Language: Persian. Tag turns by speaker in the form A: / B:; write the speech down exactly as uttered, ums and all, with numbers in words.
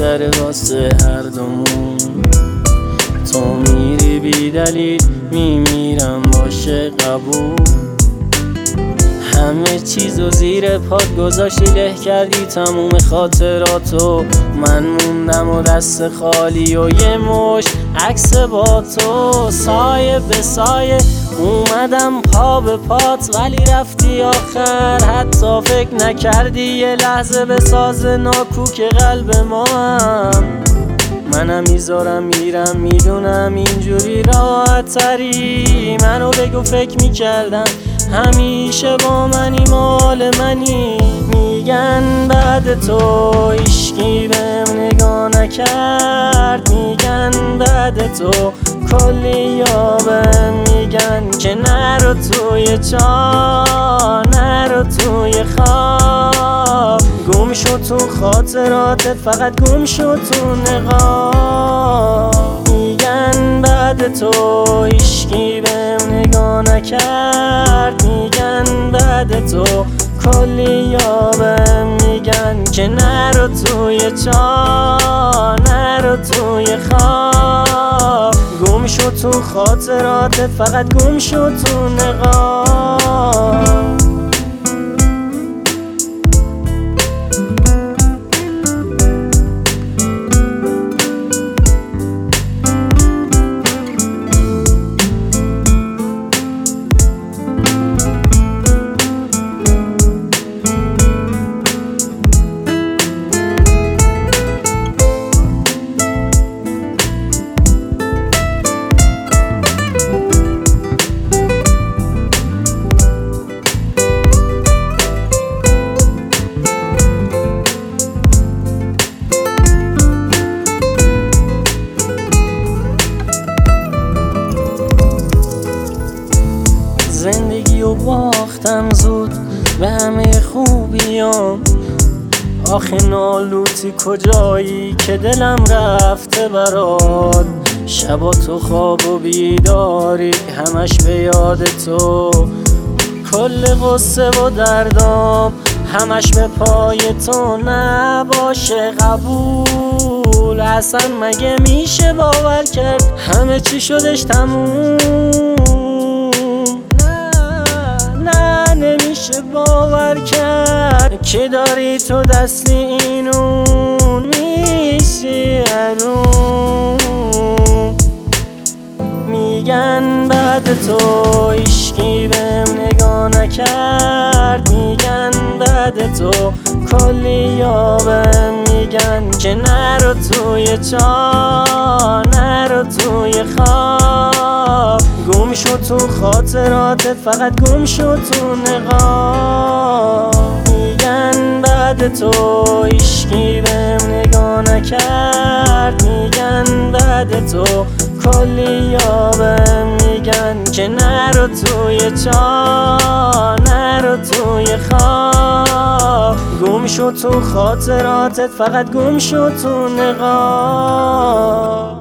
A: بهتره واسه هر دومون. تو میری بی دلیل میمیرم باشه قبول. همه چیزو زیر پات گذاشتی له کردی تموم خاطراتو. من موندم و دست خالی و یه مش عکس با تو. سایه به سایه اومدم پا به پات ولی رفتی آخر. حتی فکر نکردی یه لحظه به ساز ناکوک قلب ما هم. منم میذارم میرم میدونم اینجوری راحت تری. منو بگو فکر میکردم همیشه با منی مال منی. میگن بعد تو هیشکی بهم نگاه نکرد. میگن بعد تو کلی یابم. میگن که نرو توی چاه نرو توی خواب. گم شو تو خاطراتت فقط گم شو تو نقاب. میگن بعد تو هیشکی بهم نگاه نکرد. میگن بعد تو کلی یابم. میگن که نرو توی چاه نرو توی خواب. گم شو تو خاطراتت فقط گم شو تو نقاب. زندگی و باختم زود به همه خوبیام. آخه نالوتی کجایی که دلم رفته برات. شبا تو خواب و بیداری همش به یاد تو. کل غصه و دردام همش به پای تو. نباشه قبول اصلا مگه میشه باور کرد همه چی شدش تموم. نمیشه باور کرد که داری تو دستی اینون میشی هرون. میگن بعد تو هیشکی بهم نگاه نکرد. میگن بعد تو کلی یابم. میگن که نرو توی چاه نرو توی خواب. گم شو تو خاطراتت فقط گم شو تو نقاب. میگن بعد تو هیشکی بهم نگاه نکرد. میگن بعد تو کلی یابم. میگن که نرو توی چاه نرو توی خواب. گم شو تو خاطراتت فقط گم شو تو نقاب.